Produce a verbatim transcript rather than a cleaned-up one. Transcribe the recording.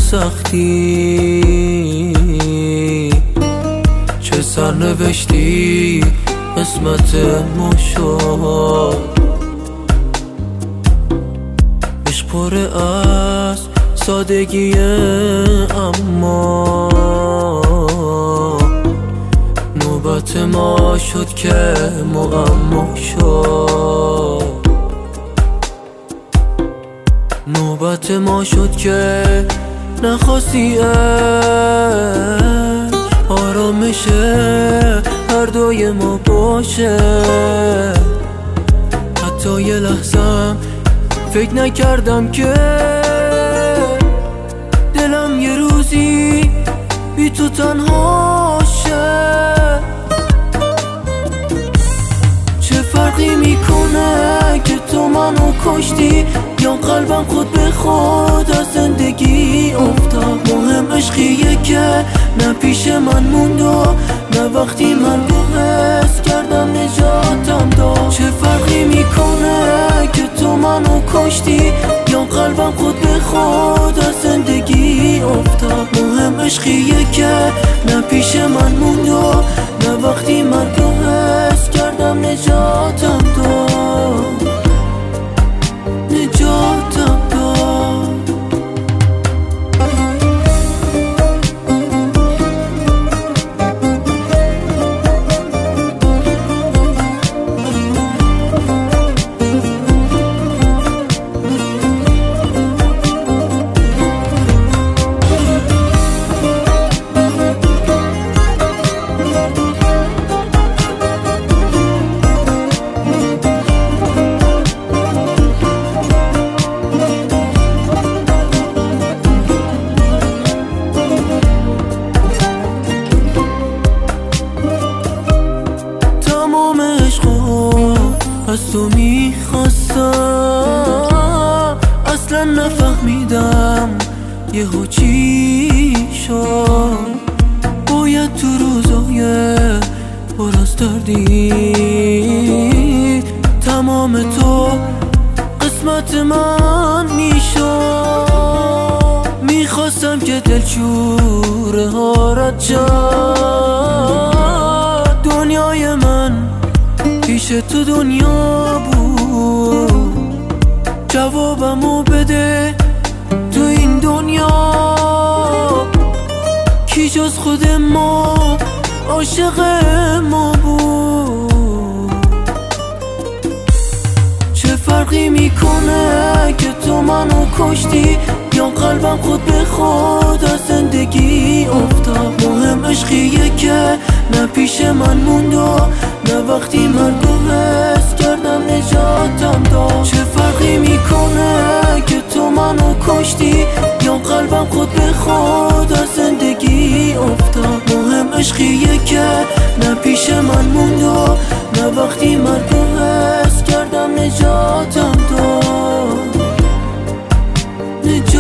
سختی، چه سرنوشتی قسمت ما شد. عشق پره از سادگیه اما نوبت ما شد که معما شد. نوبت ما شد که نخواستی عشق آرامش هر دوی ما باشه. حتی یه لحظم فکر نکردم که دلم یه روزی بی تو تنها شه. چه فرقی میکنه که تو منو کشتی یا قلبم خود به خود از زندگی افتاد؟ مهم عشقیه که نه پیش من موند و نه وقتی من رو حس کردم نجاتم داد. چه فرقی میکنه که تو منو کشتی یا قلبم خود به خود از زندگی افتاد؟ مهم عشقیه که نه پیش من موند و نه وقتی من رو حس کردم نجاتم داد. نجاتم داد. از تو میخواستم اصلا نفهمیدم یهو چی شد. باید تو روزای پر از دردی تمام تو قسمت من میشد. میخواستم که دلشوره ها رد شد. دنیای من پیش تو دنیا بود، جوابمو بده تو این دنیا کی جز خود ما عاشق ما بود؟ چه فرقی میکنه که تو منو کشتی یا قلبم خود به خود از زندگی افتاد؟ مهم عشقیه که نه پیش من موند و نه وقتی من رو حس کردم نجاتم داد. چه فرقی میکنه که تو منو کشتی یا قلبم خود به خود از زندگی افتاد؟ مهم عشقیه که نه پیش من موند و نه وقتی من رو حس کردم نجاتم داد. نجاتم